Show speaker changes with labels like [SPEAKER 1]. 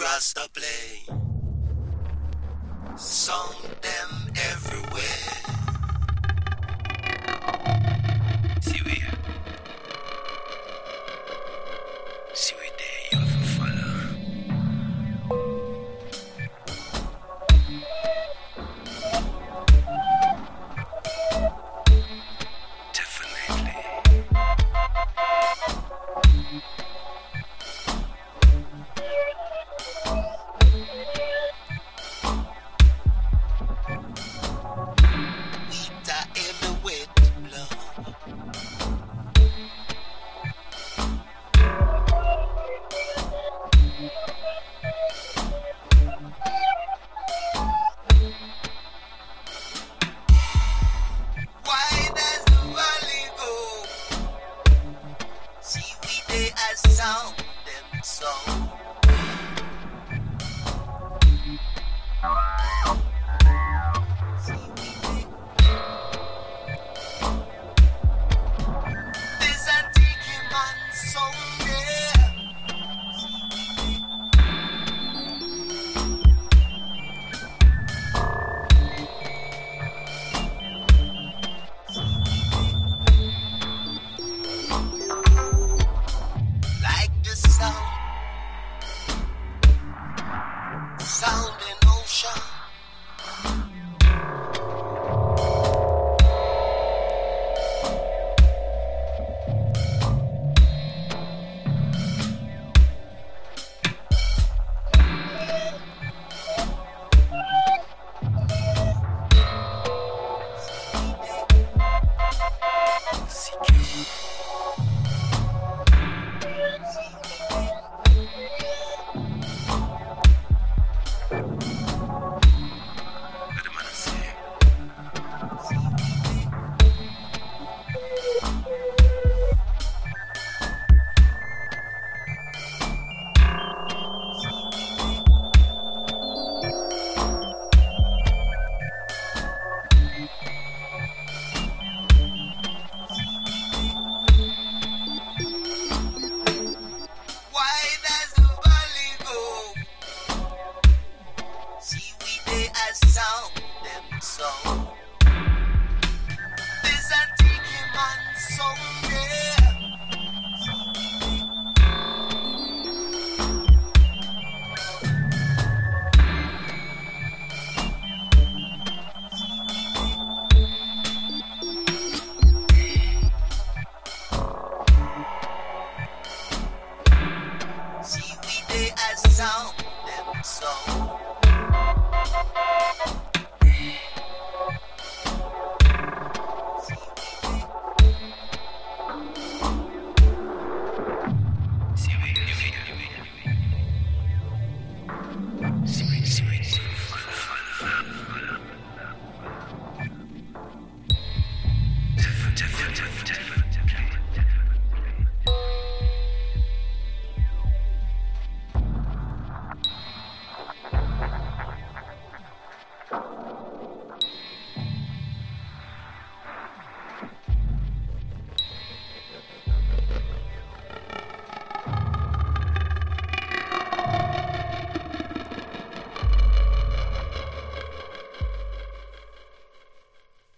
[SPEAKER 1] Rasta play. Song them everywhere. See we there, you have to follow. Definitely. Sound them song. This antique man song there. Sound in ocean. Sound them song. This antique man song there. See we there as sound them song.